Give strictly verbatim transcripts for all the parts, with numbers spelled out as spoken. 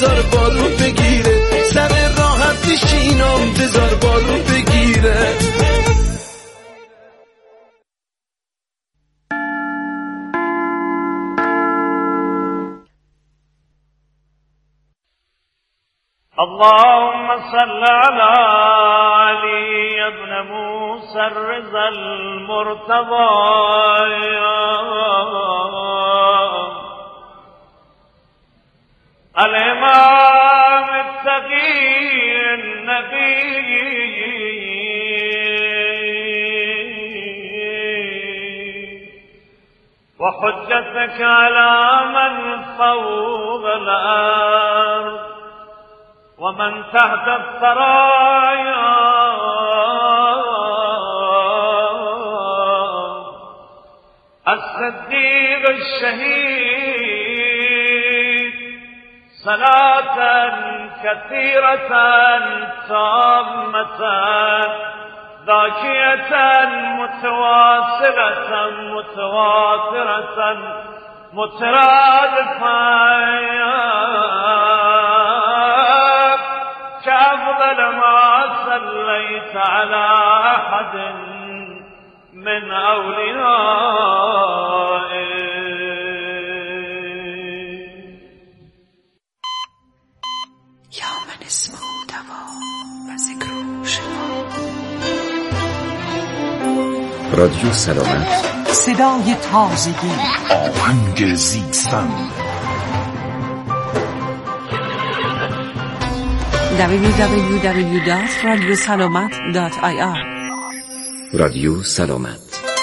بذار بارو بگیره، سر راحت بشینم بذار بارو بگیره. اللهم صل على علي بن موسى الرضا المرتضى الإمام التقي النبي وحجتك على من فوق الأرض ومن تحت الثرايا الصديق الشهيد صلاة كثيرة تامة ذاكية متواصلة متواترة مترادفة كأفضل ما صليت على أحد من أوليائك. یا من اسمه دوا و ذکر شفا. رادیو سلامت، صدای تازگی، آهنگ زیستن. دبلیو دبلیو دبلیو دات رادیو سلامت دات آی آر. رادیو سلامت.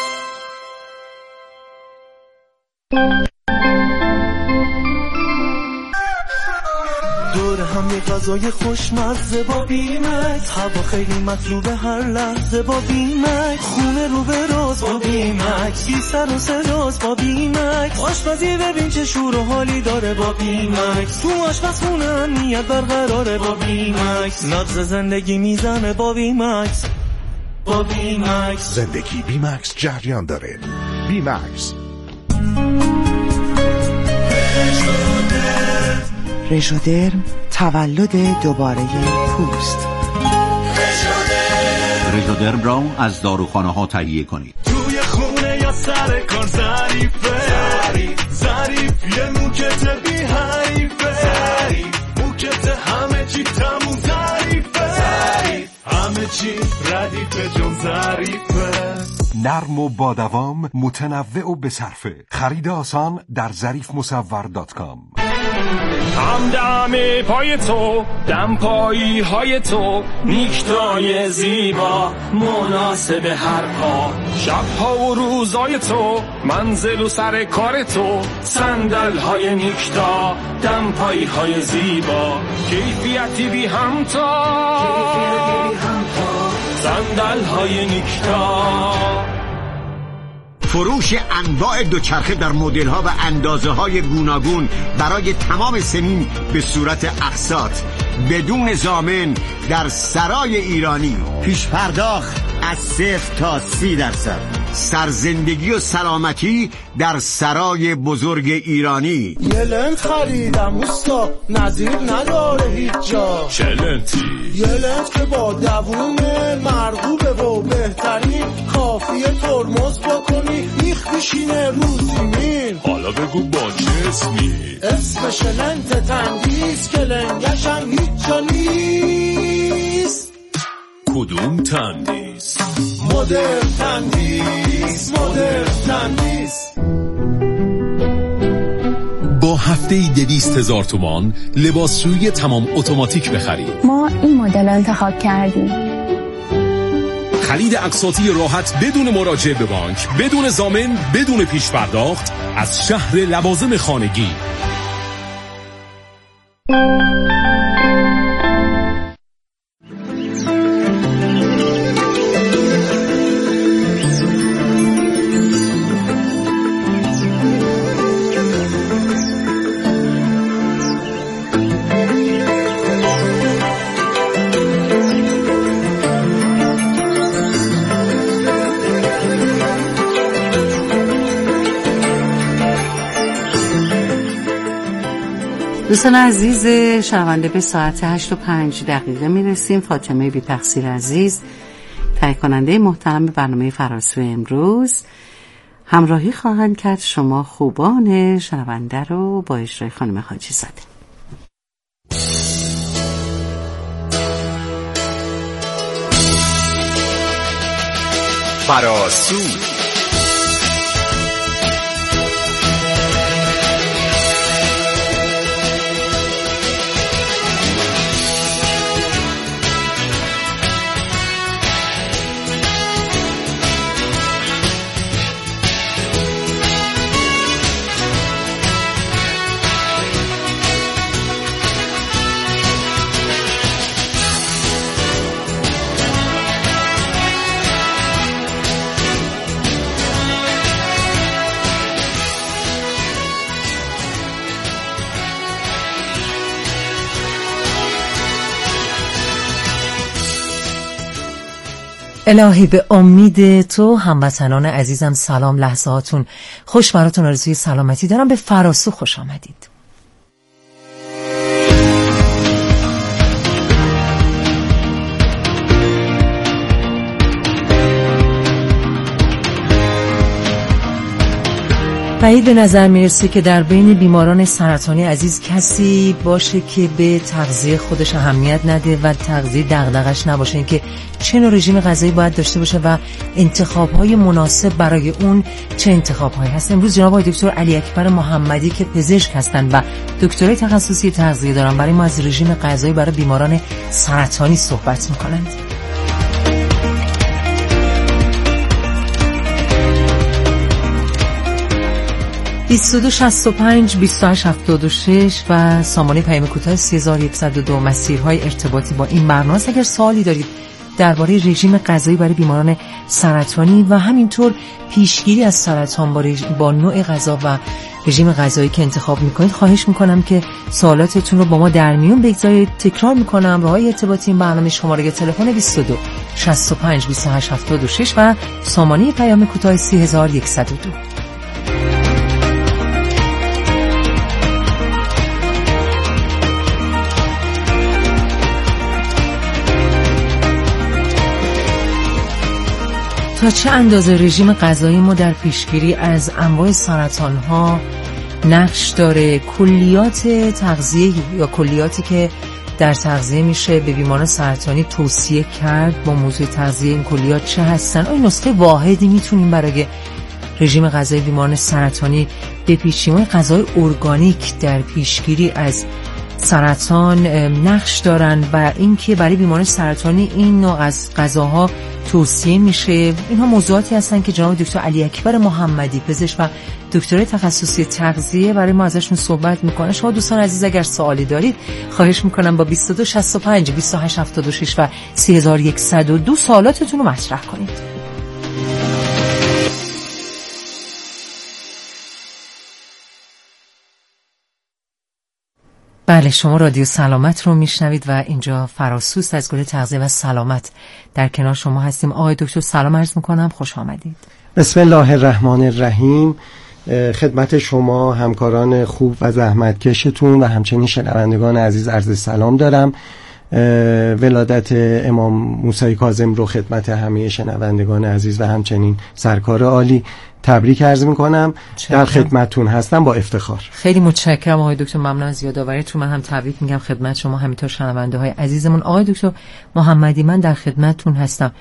دور هم یه غذای خوشمزه با بیمکس، هوا خیلی مطلوب هر لحظه با بیمکس، خونه رو به راز با بیمکس، بی سر و صداست با بیمکس، آشپزی ببین چه شور و حالی داره با بیمکس، تو آشپزخونه امنیت برقراره با بیمکس، نبض زندگی میزنه با بیمکس، با بیمکس زندگی بیمکس جریان داره. بیمکس. رژودرم، تولد دوباره پوست. رژودرم را از داروخانه ها تهیه کنید. توی خونه یا سر کار ظریفه، ظریف ظریف یه موکت بی حریفه، ظریف موکت همه چی تموم ظریفه، ظریف همه چی ردیفه جون ظریفه. نرم و با دوام، متنوع و بصرفه. خرید آسان در ظریف مصور دات کام. هم دم پای تو، دم پایی های تو، نیکتای زیبا مناسب هر پا، شبها و روزای تو، منزل و سر کار تو، صندل های نیکتا، دم پایی های زیبا، کیفیتی بی همتا، صندل های نیکتا. فروش انواع دوچرخه در مدل‌ها و اندازه‌های گوناگون برای تمام سنین به صورت اقساط بدون ضامن در سرای ایرانی. پیش پرداخت از صفر تا سی درصد. سرزندگی و سلامتی در سرای بزرگ ایرانی. یه لنت خریدم اوستا، نظیر نداره هیچ جا. چه لنتی؟ یه لنت که با دوومه، مرغوبه و بهترین، کافیه ترمز بکنی میخ بشینه رو زمین. حالا بگو با چه اسمی؟ اسمش لنت تندیس که لنگشم هیچ جا نیست. کدوم تندیس؟ مدر تندیس، مدر تندیس. با هفته‌ای دویست هزار تومان لباسشویی تمام اتوماتیک بخرید. ما این مدل انتخاب کردیم. خرید اقساطی راحت بدون مراجعه به بانک، بدون ضامن، بدون پیش پرداخت از شهر لوازم خانگی. دوستان عزیز شنونده، به ساعت هشت و پنج دقیقه میرسیم. فاطمه بی تقصیر عزیز، تهیه کننده محترم برنامه فراسو امروز، همراهی خواهند کرد شما خوبان شنونده رو با اجرای خانم حاجی زاده. فراسو الهی به امید تو هموطنان عزیزم سلام. لحظه هاتون خوش، براتون آرزوی سلامتی دارم. به فراسو خوش آمدید. بعید به نظر میرسه که در بین بیماران سرطانی عزیز کسی باشه که به تغذیه خودش اهمیت نده و تغذیه دغدغش نباشه، اینکه چه نوع رژیم غذایی باید داشته باشه و انتخاب‌های مناسب برای اون چه انتخاب‌هایی هست. امروز جناب آقای دکتر علی اکبر محمدی که پزشک هستند و دکترای تخصصی تغذیه دارن، برای ما از رژیم غذایی برای بیماران سرطانی صحبت می‌کنند. بیست و دو شصت و پنج بیست و هشت هفتاد و شش و سامانه پیام کوتاه سه هزار و صد و دو مسیرهای ارتباطی با این برنامه. اگر سوالی دارید درباره رژیم غذایی برای بیماران سرطانی و همینطور پیشگیری از سرطان با, رژ... با نوع غذا و رژیم غذایی که انتخاب میکنید، خواهش میکنم که سوالاتتون رو با ما در میون بگذارید. تکرار میکنم راههای ارتباطی این برنامه: شماره تلفن بیست و دو شصت و پنج بیست و هشت هفتاد و شش و سامانه پیام کوتاه سه هزار و صد و دو. تا چه اندازه رژیم غذایی ما در پیشگیری از انواع سرطان‌ها نقش داره؟ کلیات تغذیه یا کلیاتی که در تغذیه میشه به بیماران سرطانی توصیه کرد با موضوع تغذیه، این کلیات چه هستن؟ آیا نسخه واحدی میتونیم برای رژیم غذایی بیماران سرطانی بپیچیم؟ غذای ارگانیک در پیشگیری از سرطان نقش دارن و اینکه برای بیماران سرطانی این نوع از غذاها توصیه میشه. اینها موضوعاتی هستن که جناب دکتر علی اکبر محمدی، پزشک و دکترای تخصصی تغذیه، برای ما ازشون صحبت میکنه. شما دوستان عزیز اگر سوالی دارید، خواهش میکنم با بیست و دو شصت و پنج بیست و هشت هفتاد و شش و سه هزار و صد و دو سوالاتتون رو مطرح کنید. بله، شما رادیو سلامت رو میشنوید و اینجا فراسوست از گروه تغذیه و سلامت. در کنار شما هستیم. آقای دکتر سلام عرض میکنم، خوش آمدید. بسم الله الرحمن الرحیم. خدمت شما همکاران خوب و زحمتکشتون و همچنین شنوندگان عزیز عرض سلام دارم. ولادت امام موسی کاظم رو خدمت همه شنوندگان عزیز و همچنین سرکار عالی تبریک عرض میکنم. در خدمتتون هستم با افتخار. خیلی متشکرم آقای دکتر، ممنون از یادآوریتون. من هم تبریک میگم خدمت شما، همینطور شنونده های عزیزمون. آقای دکتر محمدی، من در خدمتتون هستم.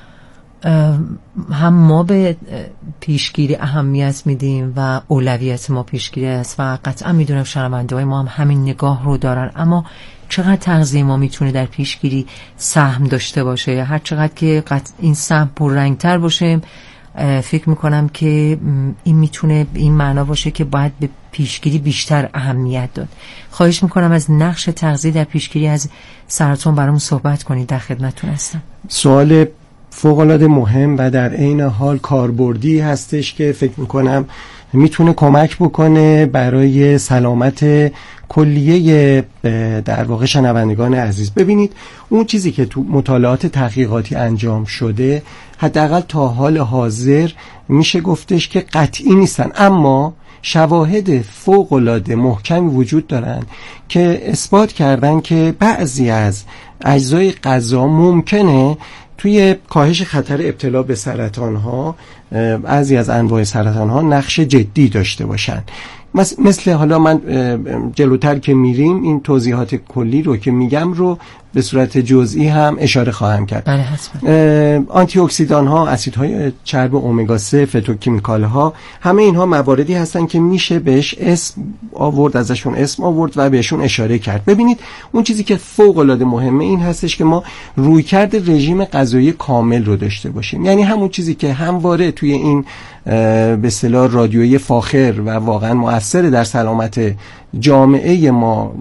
هم ما به پیشگیری اهمیت میدیم و اولویت ما پیشگیری است و قطعا میدونم شنونده های ما هم همین نگاه رو دارن، اما چقدر تغذیه ما میتونه در پیشگیری سهم داشته باشه؟ هر چقدر که این سهم پررنگتر باشه، فکر میکنم که این میتونه این معنا باشه که باید به پیشگیری بیشتر اهمیت داد. خواهش میکنم از نقش تغذیه در پیشگیری از سرطان برامون صحبت کنید. در خدمتتون هستم. سوال فوق‌العاده مهم و در عین حال کاربردی هستش که فکر میکنم میتونه کمک بکنه برای سلامت کلیه در واقع شنوندگان عزیز. ببینید اون چیزی که تو مطالعات تحقیقاتی انجام شده حداقل تا حال حاضر میشه گفتش که قطعی نیستن، اما شواهد فوق‌العاده محکمی وجود دارن که اثبات کردن که بعضی از اجزای غذا ممکنه توی کاهش خطر ابتلا به سرطان ها، بعضی از انواع سرطان ها نقش جدی داشته باشن. مثل حالا من جلوتر که میریم این توضیحات کلی رو که میگم رو به صورت جزئی هم اشاره خواهم کرد. بله حتما. آنتی اکسیدان ها، اسیدهای چرب امگا سه، فتوکیمیکال ها، همه اینها مواردی هستن که میشه بهش اسم آورد، ازشون اسم آورد و بهشون اشاره کرد. ببینید اون چیزی که فوق العاده مهمه این هستش که ما رویکرد رژیم غذایی کامل رو داشته باشیم. یعنی همون چیزی که همواره توی این به اصطلاح رادیویی فاخر و واقعا مؤثر در سلامت جامعه ما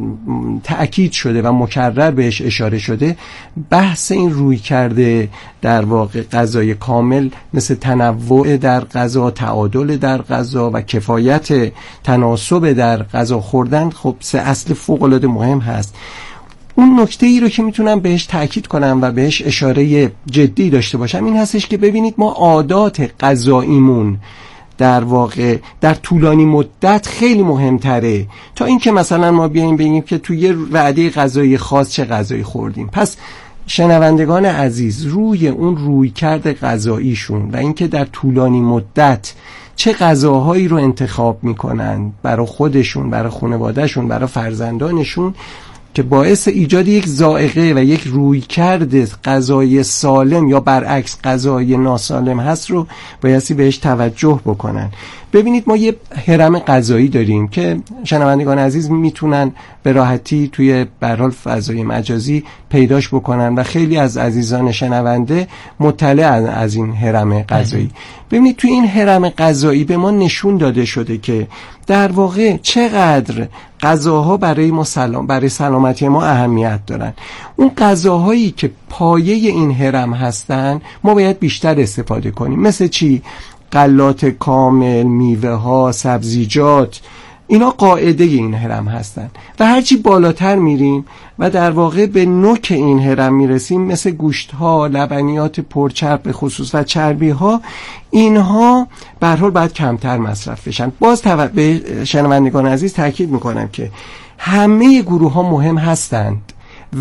تأکید شده و مکرر بهش اشاره شده، بحث این روی کرده در واقع غذای کامل مثل تنوع در غذا، تعادل در غذا و کفایت تناسب در غذا خوردن، خب سه اصل فوق العاده مهم هست. اون نکته ای رو که میتونم بهش تأکید کنم و بهش اشاره جدی داشته باشم این هستش که ببینید ما عادات غذاییمون در واقع در طولانی مدت خیلی مهمتره تا اینکه مثلا ما بیایم بگیم که توی یه وعده غذایی خاص چه غذایی خوردیم. پس شنوندگان عزیز روی اون رویکرد غذاییشون و اینکه در طولانی مدت چه غذاهایی رو انتخاب میکنن برای خودشون، برای خانوادهشون، برای فرزندانشون که باعث ایجاد یک ذائقه و یک رویکرد غذای سالم یا برعکس غذای ناسالم هست رو بایستی بهش توجه بکنن. ببینید ما یه هرم غذایی داریم که شنوندگان عزیز میتونن به راحتی توی به هر حال فضای مجازی پیداش بکنن و خیلی از عزیزان شنونده مطلع از این هرم غذایی. ببینید توی این هرم غذایی به ما نشون داده شده که در واقع چقدر غذاها برای ما سلام برای سلامتی ما اهمیت دارن. اون غذاهایی که پایه این هرم هستن ما باید بیشتر استفاده کنیم. مثل چی؟ غلات کامل، میوه ها، سبزیجات، اینا قاعده این هرم هستن و هرچی بالاتر میریم و در واقع به نوک این هرم میرسیم مثل گوشت ها، لبنیات پرچرب به خصوص و چربی ها، اینها به هر حال باید کمتر مصرف بشن. باز به شنوندگان عزیز تاکید میکنم که همه گروه ها مهم هستند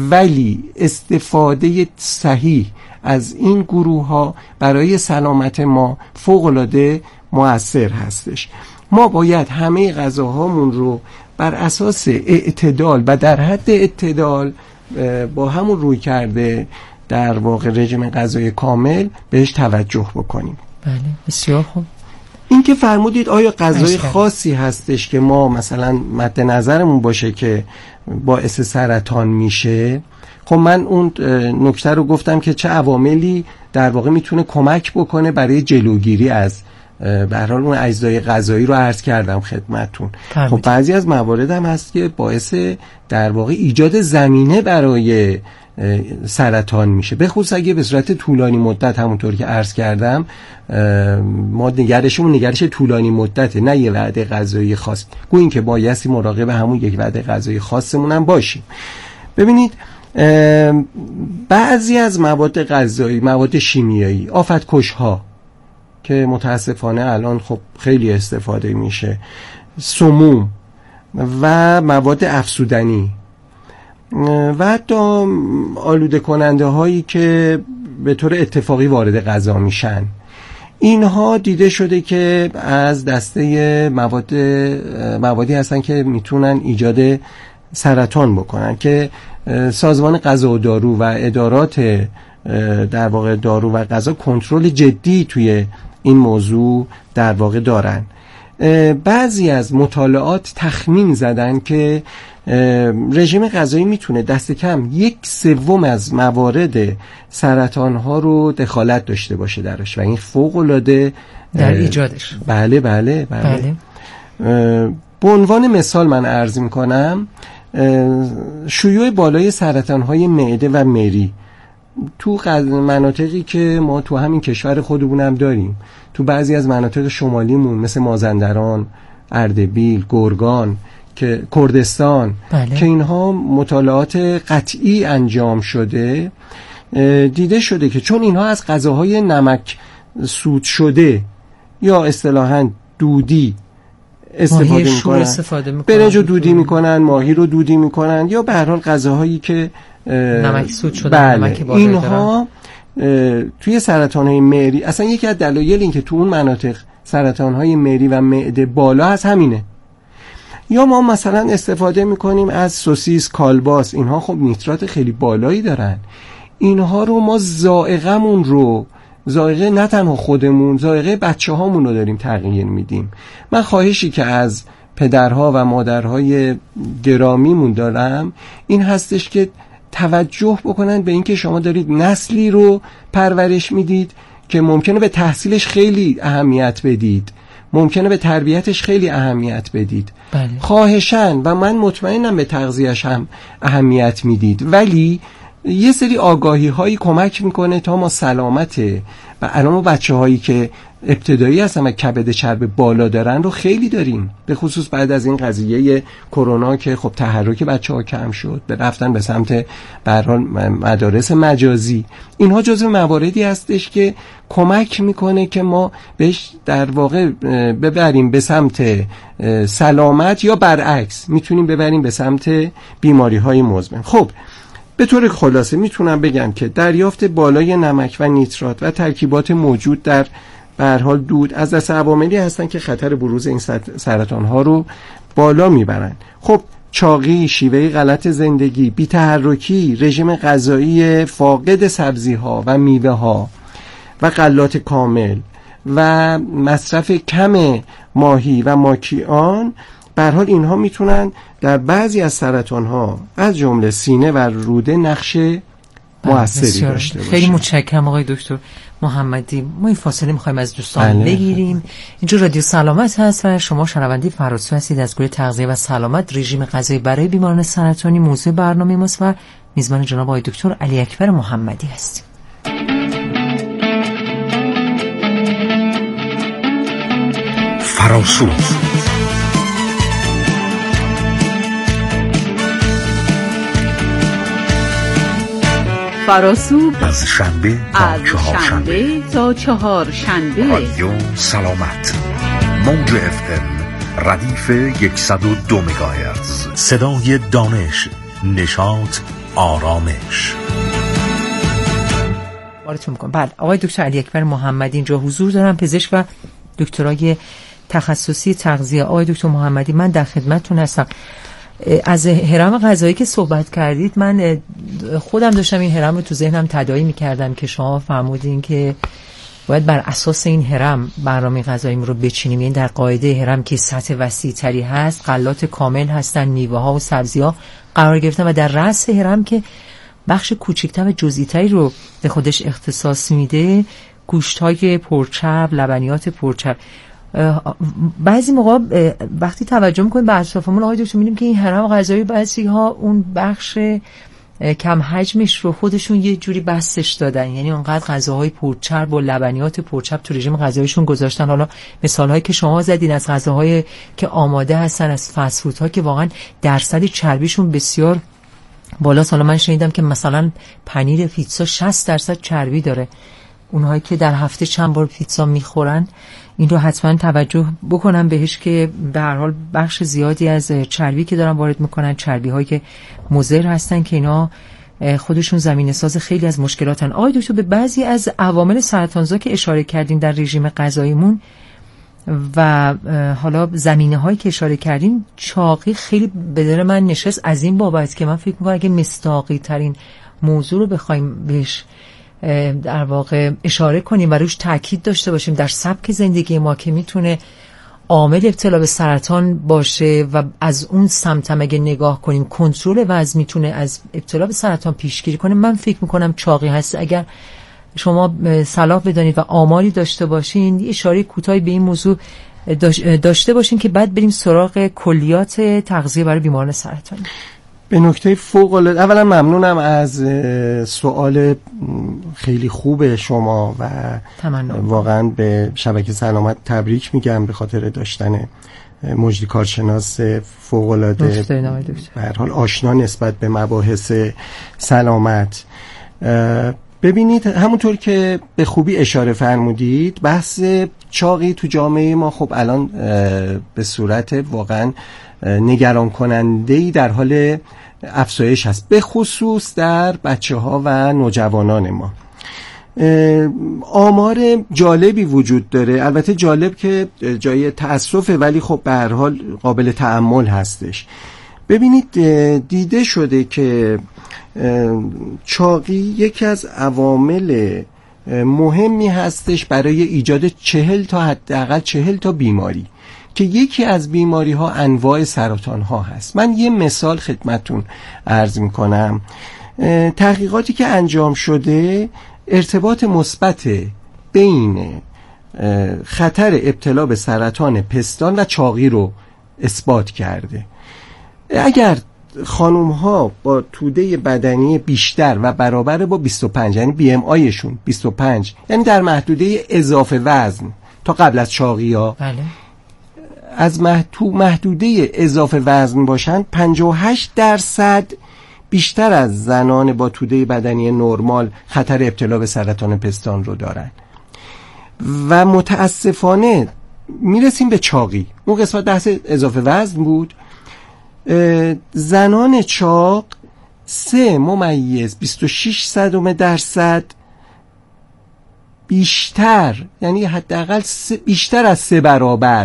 ولی استفاده صحیح از این گروه ها برای سلامت ما فوق‌العاده مؤثر هستش. ما باید همه غذاهامون رو بر اساس اعتدال و در حد اعتدال با همون روی کرده در واقع رژیم غذایی کامل بهش توجه بکنیم. بله بسیار خوب. این که فرمودید آیا غذای خاصی هستش که ما مثلا مد نظرمون باشه که باعث سرطان میشه؟ خب من اون نکته رو گفتم که چه عواملی در واقع میتونه کمک بکنه برای جلوگیری از به هر حال اون اجزای غذایی رو عرض کردم خدمتتون. خب بعضی از موارد هم هست که باعث در واقع ایجاد زمینه برای سرطان میشه، به خصوص اگه به صورت طولانی مدت همونطور که عرض کردم ما نگرشمون نگرش طولانی مدته، نه یه وعده غذایی خاص. گویا که بایستی مراقب همون یک وعده غذایی خاصمون هم باشیم. ببینید بعضی از مواد غذایی، مواد شیمیایی، آفت‌کش ها که متاسفانه الان خب خیلی استفاده میشه، سموم و مواد افسودنی و حتی آلوده کننده هایی که به طور اتفاقی وارد غذا میشن، اینها دیده شده که از دسته مواد موادی هستن که میتونن ایجاد سرطان بکنن که سازمان غذا و دارو و ادارات در واقع دارو و غذا کنترل جدی توی این موضوع در واقع دارن. بعضی از مطالعات تخمین زدن که رژیم غذایی میتونه دست کم یک سوم از موارد سرطان ها رو دخالت داشته باشه درش و این فوق العاده در ایجادش. بله بله بله, بله. به عنوان مثال من عرض میکنم شیوع بالای سرطان های معده و مری تو مناطقی که ما تو همین کشور خودمونم داریم، تو بعضی از مناطق شمالیمون مثل مازندران، اردبیل، گرگان، که کردستان، بله. که اینها مطالعات قطعی انجام شده، دیده شده که چون اینها از غذاهای نمک سود شده یا اصطلاحاً دودی استفاده میکنن، استفاده میکنن برنج رو دودی میکنن، ماهی رو دودی میکنن، یا به هر حال غذاهایی که نمک سود شده، بله. نمک بالایی اینها توی سرطان‌های معده، اصلا یکی از دلایل این که تو اون مناطق سرطان‌های معده و معده بالا هست همینه. یا ما مثلا استفاده میکنیم از سوسیس، کالباس، اینها خب نیترات خیلی بالایی دارن. اینها رو ما ذائقه‌مون رو، ذائقه نه تنها خودمون، ذائقه بچه هامون رو داریم تغییر میدیم. من خواهشی که از پدرها و مادرهای گرامیمون دارم این هستش که توجه بکنن به اینکه شما دارید نسلی رو پرورش میدید که ممکنه به تحصیلش خیلی اهمیت بدید، ممکنه به تربیتش خیلی اهمیت بدید، بله. خواهشن و من مطمئنم به تغذیه‌اش هم اهمیت میدید، ولی یه سری آگاهی هایی کمک میکنه تا ما سلامته. و الان بچه هایی که ابتدایی هستن و کبد چرب بالا دارن رو خیلی داریم، به خصوص بعد از این قضیه کرونا که خب تحرک بچه ها کم شد، به رفتن به سمت به هر حال مدارس مجازی. اینها جزو مواردی هستش که کمک میکنه که ما بهش در واقع ببریم به سمت سلامت، یا برعکس میتونیم ببریم به سمت بیماری های مزمن. خب به طور خلاصه میتونم بگم که دریافت بالای نمک و نیترات و ترکیبات موجود در به هر حال دود از دست عواملی هستن که خطر بروز این سرطان ها رو بالا میبرن. خب چاقی، شیوه غلط زندگی، بی‌تحرکی، رژیم غذایی فاقد سبزی ها و میوه ها و غلات کامل و مصرف کم ماهی و ماکیان، به هر حال اینها میتونن در بعضی از سرطان ها از جمله سینه و روده نقش موثری داشته باشه. خیلی متشکرم آقای دکتر محمدی. ما این فاصله میخوایم از دوستان بله. بگیریم. اینجا رادیو سلامت هست و شما شنونده فراسو هستید از گروه تغذیه و سلامت، رژیم غذایی برای بیماران سرطانی. موضوع برنامه ماست و میزبان جناب آقای دکتر علی اکبر محمدی هستیم. فراسو فراسو از شنبه تا چهار شنبه تا چهار شنبه رادیو سلامت، موج اف ام ردیف صد و دو مگاهرتز، صدای دانش، نشاط، آرامش. بارتون میکنم. بله آقای دکتر علی اکبر محمدی اینجا حضور دارم، پزشک و دکترای تخصصی تغذیه. آقای دکتر محمدی من در خدمتتون هستم. از هرم غذایی که صحبت کردید من خودم داشتم این هرم رو تو ذهنم تداعی می‌کردم که شما فرمودین که باید بر اساس این هرم برنامه غذاییم رو بچینیم. یعنی در قاعده هرم که سطح وسیع‌تری هست، غلات کامل هستن، میوه‌ها و سبزی‌ها قرار گرفتن و در رأس هرم که بخش کوچکتر و جزئی‌تری رو به خودش اختصاص میده، گوشت‌های پرچرب، لبنیات پرچرب. بعضی موقع وقتی توجه میکنیم به اطرافمون آقای دکتر می‌بینیم که این هرم غذایی بعضی ها اون بخش کم حجمش رو خودشون یه جوری بستش دادن، یعنی اونقدر غذاهای پرچرب و لبنیات پرچرب تو رژیم غذاییشون گذاشتن. حالا مثال‌هایی که شما زدین از غذاهای که آماده هستن، از فست فودها که واقعا درصد چربیشون بسیار بالاست. حالا من شنیدم که مثلا پنیر پیتزا شصت درصد چربی داره. اونهایی که در هفته چند بار پیتزا میخورن این رو حتما توجه بکنن بهش که به هر حال بخش زیادی از چربی که دارن وارد میکنن چربی هایی که مضر هستن که اینا خودشون زمینه ساز خیلی از مشکلاتن. آقای دکتر به بعضی از عوامل سرطانزا که اشاره کردین در رژیم غذاییمون و حالا زمینه هایی که اشاره کردین، چاقی خیلی به دل من نشست از این بابت که من فکر میکنم اگه مصداقی ترین موضوع رو بخوایم بهش در واقع اشاره کنیم و روش تاکید داشته باشیم در سبک زندگی ما که میتونه عامل ابتلا به سرطان باشه و از اون سمت هم اگه نگاه کنیم کنترل وزن میتونه از ابتلا به سرطان پیشگیری کنه، من فکر میکنم چاقی هست. اگر شما صلاح بدانید و آماری داشته باشین یه اشاره کوتاهی به این موضوع داشته باشین که بعد بریم سراغ کلیات تغذیه برای بیماران سرطانی. به نکته فوق العاده. اولا ممنونم از سوال خیلی خوب شما و تمنام. واقعا به شبکه سلامت تبریک میگم به خاطر داشتن مجری کارشناس فوق العاده، به هر حال آشنا نسبت به مباحث سلامت. ببینید همونطور که به خوبی اشاره فرمودید، بحث چاقی تو جامعه ما خب الان به صورت واقعا نگران کننده‌ای در حال افزایش هست، به خصوص در بچه ها و نوجوانان ما. آمار جالبی وجود داره، البته جالب که جای تأسفه ولی خب به هر حال قابل تأمل هستش. ببینید دیده شده که چاقی یکی از عوامل مهمی هستش برای ایجاد چهل تا حداقل چهل تا بیماری که یکی از بیماری ها انواع سرطان ها هست. من یه مثال خدمتون عرض میکنم. تحقیقاتی که انجام شده ارتباط مثبت بین خطر ابتلا به سرطان پستان و چاقی رو اثبات کرده. اگر خانوم ها با توده بدنی بیشتر و برابر با بیست و پنج، یعنی بی ام آیشون بیست و پنج، یعنی در محدوده اضافه وزن تا قبل از چاقی ها، بله. از محدود محدوده اضافه وزن باشن، پنجاه و هشت درصد بیشتر از زنان با توده بدنی نرمال خطر ابتلا به سرطان پستان رو دارن. و متاسفانه میرسیم به چاقی. اون قسمت بحث اضافه وزن بود. زنان چاق سه ممیز بیست و شش صدم درصد بیشتر، یعنی حداقل بیشتر از سه برابر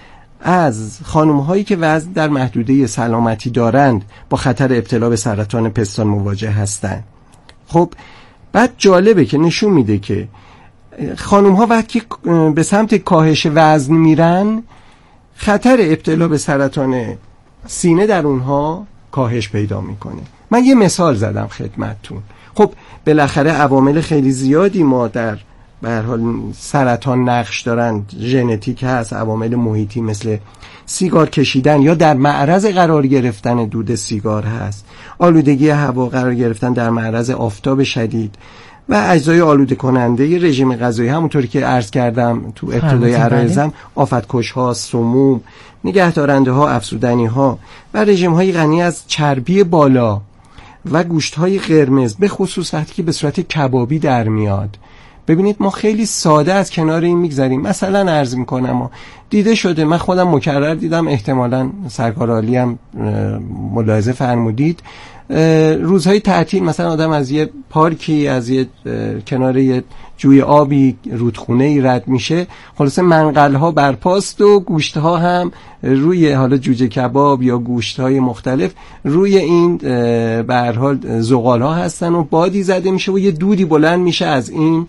از خانم هایی که وزن در محدوده سلامتی دارند با خطر ابتلا به سرطان پستان مواجه هستند. خب بعد جالبه که نشون میده که خانم ها وقتی به سمت کاهش وزن میرن، خطر ابتلا به سرطان سینه در اونها کاهش پیدا میکنه. من یه مثال زدم خدمتتون. خب بالاخره عوامل خیلی زیادی ما در به هر حال سرطان نقش دارن، ژنتیک هست، عوامل محیطی مثل سیگار کشیدن یا در معرض قرار گرفتن دود سیگار هست، آلودگی هوا، قرار گرفتن در معرض آفتاب شدید و اجزای آلوده کننده رژیم غذایی، همونطوری که عرض کردم تو ابتدای عرایزم، آفتکش ها، سموم، نگهدارنده ها، افزودنی ها و رژیم های غنی از چربی بالا و گوشت های قرمز، به خصوص وقتی که به صورت کبابی در میاد. ببینید ما خیلی ساده از کنار این میگذریم. مثلا عرض میکنم دیده شده، من خودم مکرر دیدم، احتمالاً سرکار عالی هم ملاحظه فرمودید، روزهای تعطیل مثلا آدم از یه پارکی، از یه کنار یه جوی آبی، رودخونه‌ای رد میشه، خلاصه منقل‌ها برپاست و گوشت‌ها هم روی، حالا جوجه کباب یا گوشت‌های مختلف روی این به هر حال زغال‌ها هستن و بادی زده میشه و یه دودی بلند میشه از این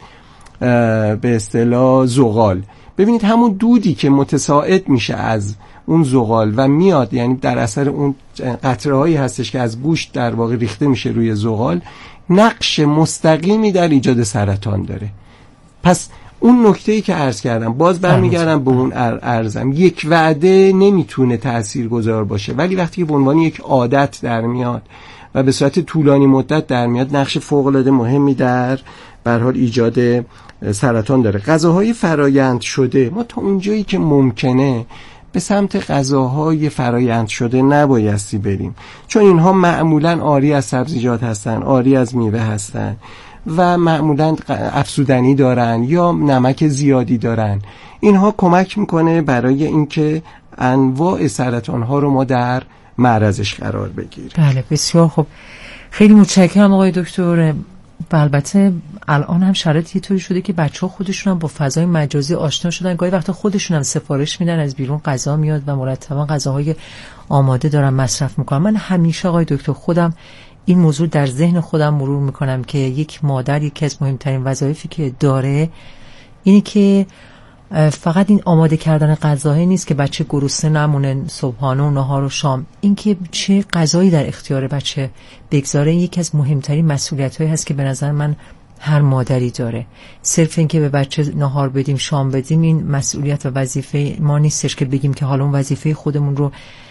به اصطلاح زغال. ببینید همون دودی که متساعد میشه از اون زغال و میاد، یعنی در اثر اون قطره هایی هستش که از گوشت در واقع ریخته میشه روی زغال، نقش مستقیمی در ایجاد سرطان داره. پس اون نکته‌ای که عرض کردم، باز برمیگردم به اون عرضم، یک وعده نمیتونه تاثیرگذار باشه، ولی وقتی که به عنوان یک عادت در میاد و به صورت طولانی مدت در میاد، نقش فوق‌العاده مهمی در به هر حال ایجاد سرطان داره. غذاهای فرآیند شده، ما تا اونجایی که ممکنه به سمت غذاهای فرآیند شده نبایستی بریم، چون اینها معمولاً عاری از سبزیجات هستن، عاری از میوه هستن و معمولاً افزودنی دارن یا نمک زیادی دارن. اینها کمک میکنه برای اینکه انواع سرطان ها رو ما در معرضش قرار بگیریم. بله بسیار خوب، خیلی متشکرم آقای دکتر. البته الان هم شرایط یه طوری شده که بچه‌ها خودشون هم با فضای مجازی آشنا شدن، گاهی وقتا خودشون هم سفارش میدن از بیرون غذا میاد و مرتبا غذاهای آماده دارن مصرف میکنن. من همیشه آقای دکتر خودم این موضوع در ذهن خودم مرور میکنم که یک مادر یکی از مهمترین وظایفی که داره اینی که فقط این آماده کردن غذاهایی نیست که بچه گرسنه نمونه صبحانه و نهار و شام، این که چه غذایی در اختیار بچه بگذاره یکی از مهمترین مسئولیت‌هایی هست که به نظر من هر مادری داره. صرف این که به بچه نهار بدیم شام بدیم این مسئولیت و وظیفه ما نیستش که بگیم که حالا اون وظیفه خودمون رو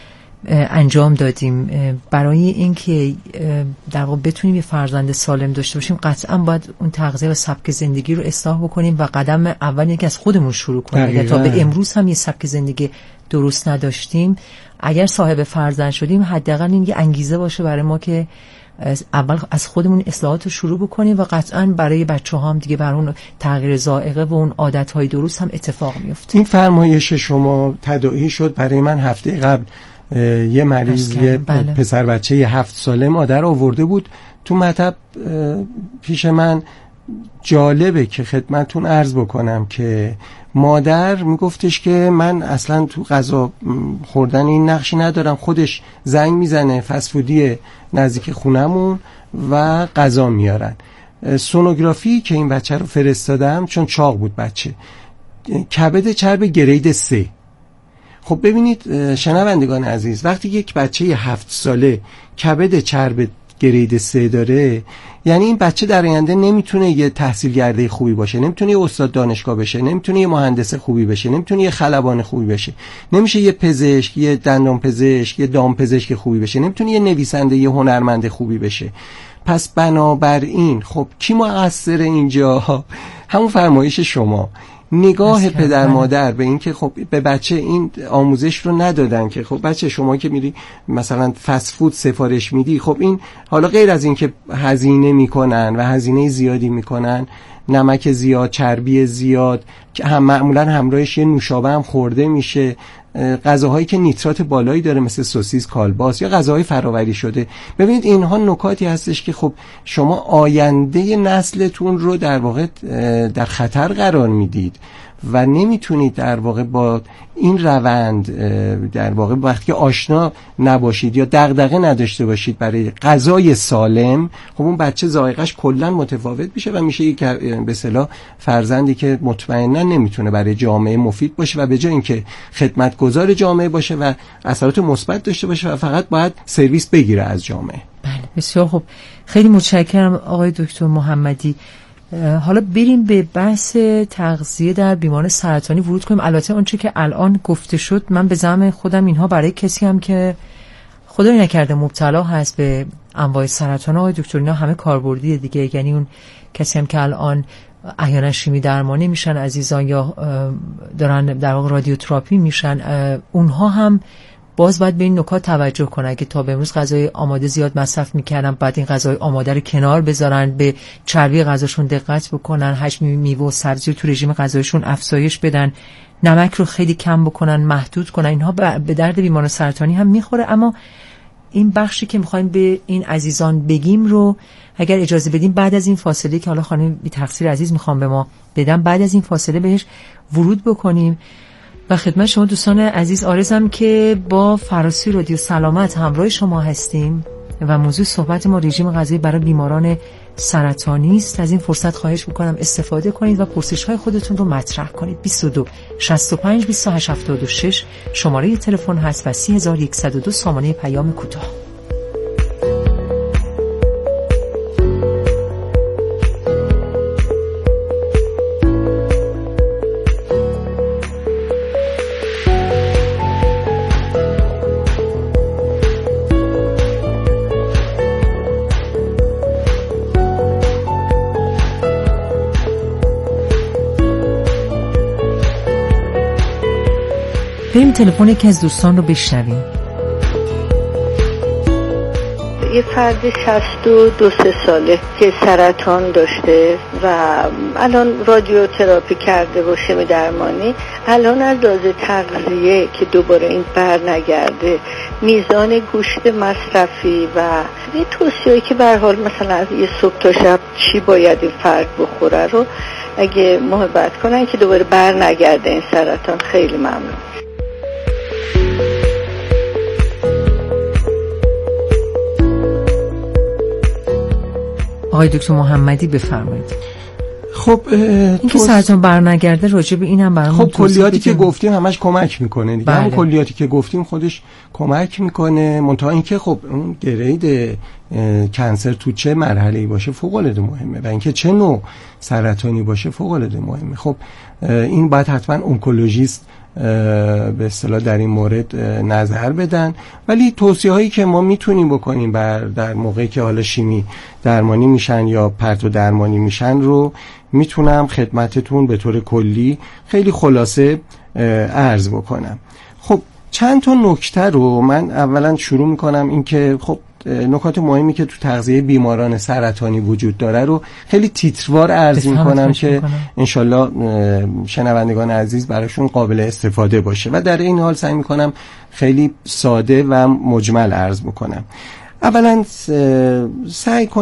انجام دادیم برای اینکه در واقع بتونیم یه فرزند سالم داشته باشیم، قطعا باید اون تغذیه و سبک زندگی رو اصلاح بکنیم و قدم اول اینکه از خودمون شروع کنیم. اگر تا به امروز هم یه سبک زندگی درست نداشتیم، اگر صاحب فرزند شدیم حداقل این یه انگیزه باشه برای ما که اول از خودمون اصلاحات رو شروع بکنیم و قطعا برای بچه ها هم دیگه بر اون تغییر ذائقه و اون عادتهای درست هم اتفاق میفته. این فرمایش شما تداعی شد برای من هفته قبل یه مریض، یه بله. پسر بچه یه هفت ساله مادر آورده بود تو مطب پیش من. جالبه که خدمتون عرض بکنم که مادر میگفتش که من اصلا تو غذا خوردن این نقشی ندارم، خودش زنگ میزنه فسفودی نزدیک خونمون و غذا میارن. سونوگرافی که این بچه رو فرستادم، چون چاق بود بچه، کبد چرب گرید سه. خب ببینید شنوندگان عزیز، وقتی یک بچه هفت ساله کبد چرب گرید سه داره، یعنی این بچه در آینده نمیتونه یه تحصیلگرده خوبی باشه، نمیتونه یه استاد دانشگاه بشه، نمیتونه یه مهندس خوبی بشه، نمیتونه یه خلبان خوبی بشه، نمیشه یه پزشک، یه دندان پزشک، یه دام پزشک خوبی بشه، نمیتونه یه نویسنده، یه هنرمند خوبی بشه. پس بنابراین خب کی مقصر اینجا؟ همون فرمایش شما، نگاه پدر مادر به این که خب به بچه این آموزش رو ندادن که خب بچه شما که میری مثلا فست فود سفارش میدی، خب این حالا غیر از این که هزینه میکنن و هزینه زیادی میکنن، نمک زیاد، چربی زیاد که هم معمولا همراهش یه نوشابه هم خورده میشه، غذاهایی که نیترات بالایی داره مثل سوسیس، کالباس یا غذاهای فراوری شده. ببینید اینها نکاتی هستش که خب شما آینده نسلتون رو در واقع در خطر قرار میدید و نمیتونید در واقع با این روند در واقع وقتی آشنا نباشید یا دغدغه نداشته باشید برای غذای سالم، خب اون بچه ذائقه‌اش کلا متفاوت میشه و میشه یک به اصطلاح فرزندی که مطمئنا نمیتونه برای جامعه مفید باشه و به جای اینکه خدمتگزار جامعه باشه و اثرات مثبت داشته باشه و فقط باید سرویس بگیره از جامعه. بله بسیار خوب، خیلی متشکرم آقای دکتر محمدی. حالا بریم به بحث تغذیه در بیماران سرطانی ورود کنیم. البته آنچه که الان گفته شد، من به زعم خودم اینها برای کسی هم که خدای نکرده مبتلا هست به انواع سرطان، آقای دکتر اینا همه کاربردیه دیگه، یعنی اون کسی هم که الان احیانا شیمی درمانی میشن عزیزان یا دارن در واقع رادیوتراپی میشن، اونها هم باز باید به این نکات توجه کنن که تا به امروز غذای آماده زیاد مصرف میکردن، بعد این غذای آماده رو کنار بذارن، به چربی غذاشون دقت بکنن، حجم میوه و سبزی رو تو رژیم غذایشون افزایش بدن، نمک رو خیلی کم بکنن، محدود کنن. اینها به درد بیماران سرطانی هم میخوره. اما این بخشی که میخوایم به این عزیزان بگیم رو اگر اجازه بدیم بعد از این فاصله که حالا خانم بی تقصیر عزیز میخوام به ما بدم، بعد از این فاصله بهش ورود بکنیم. و خدمت شما دوستان عزیز عرضم که با فراسی رادیو سلامت همراه شما هستیم و موضوع صحبت ما رژیم غذایی برای بیماران سرطانی است. از این فرصت خواهش میکنم استفاده کنید و پرسش های خودتون رو مطرح کنید. بیست و دو شصت و پنج بیست و هشت هفتاد و شش شماره تلفن هست و سی هزار و صد و دو سامانه پیام کوتاه. بریم تلفن یکی از دوستان رو بشنویم. یه فرد شصت و دو سه ساله که سرطان داشته و الان رادیوتراپی کرده و شیمی درمانی، الان از لحاظ تغذیه که دوباره این بر نگرده، میزان گوشت مصرفی و یه توصیه‌ای که به هر حال مثلا از یه صبح تا شب چی باید این فرد بخوره رو اگه محبت کنن که دوباره بر نگرده این سرطان، خیلی ممنون. آقای دکتر محمدی بفرمایید. خب این که سرطان برنگرده راجع به اینم برامون خب کلیاتی که گفتیم همش کمک میکنه دیگه. همون کلیاتی که گفتیم خودش کمک میکنه، منتها اینکه خب اون گرید کنسر تو چه مرحله‌ای باشه فوق العاده مهمه و اینکه چه نوع سرطانی باشه فوق العاده مهمه. خب این باید حتما اونکولوژیست به اصطلاح در این مورد نظر بدن. ولی توصیه هایی که ما میتونیم بکنیم بر در موقعی که حالا شیمی درمانی میشن یا پرتو درمانی میشن رو میتونم خدمتتون به طور کلی خیلی خلاصه عرض بکنم. خب چند تا نکته رو من اولا شروع میکنم، این که خب نکات مهمی که تو تغذیه بیماران سرطانی وجود داره رو خیلی تیتروار عرض میکنم که انشالله شنوندگان عزیز براشون قابل استفاده باشه و در این حال سعی میکنم خیلی ساده و مجمل عرض بکنم. اولا سعی کنم